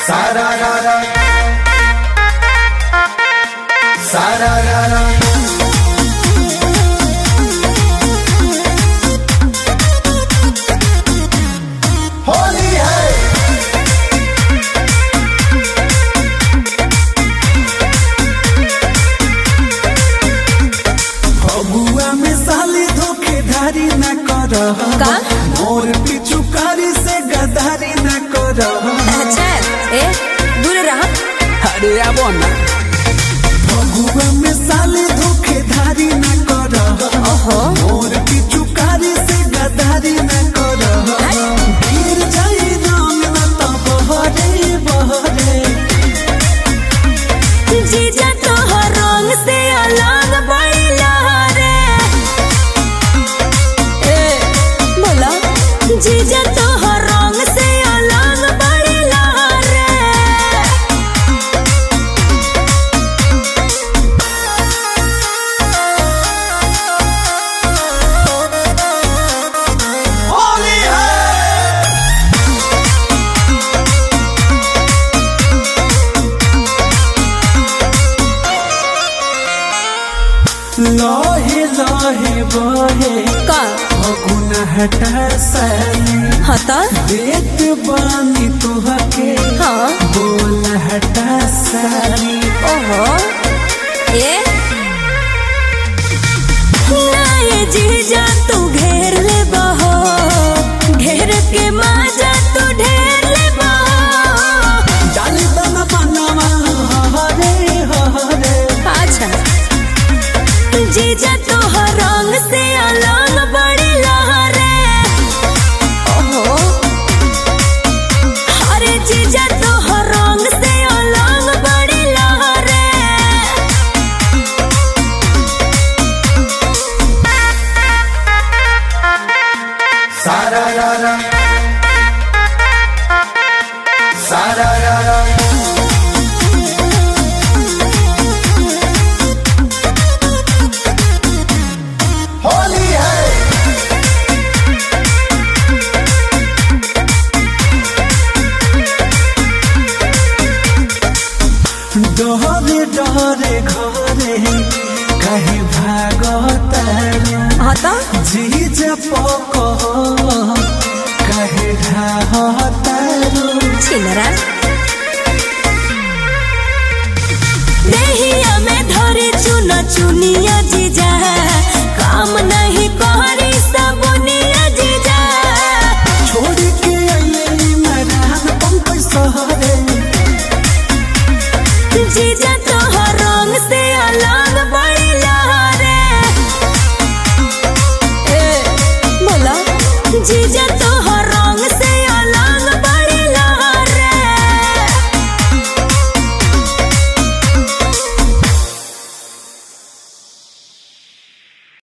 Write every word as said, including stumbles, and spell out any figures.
सारा रारा सारा रारा होली है। फगुआ में साली धोखेधारी न कर, मोर पिचुकारी से गदारी न कर। अच्छा ए दूर रहा। अरे आबो ना। फगुआ में साली धोखेधारी न कर, मोर पिचुकारी से गदारी न कर। गिर जाई रंग न तो बहरे बहरे। जीजा तोहर रंग से अलग बड़ी लहरे। ए बोला जीजा तोहर रंग से अलग बड़ी लहरे। होली है। लहे लहे बहे का फगुन हटा साली। हता देत बानी तुहके हाँ बोल हटा साली। ओहो ए नाये जीजा तू घेर ले बहो, घेर के माजा तू ढेर ले बहो। डाली दना बनवा हरे हरे। अच्छा जीजा तोहर रंग से अलग बड़ी लहरे। ओहो अरे जीजा तोहर रंग से अलग बड़ी लहरे। सारा रारा सारा रारा होली है। डरे डरे घरे कहीं भागत हता जीजा पको कहे ढाहतारू। छिनरा देहिया में धरे चुना चुनिया जीजा, काम नहीं करी सबुनिया जीजा। छोड़ के आइए मैदान पंप सहरे। जीजा तोहर रंग से अलग बड़ी लहरे। ए बोला जीजा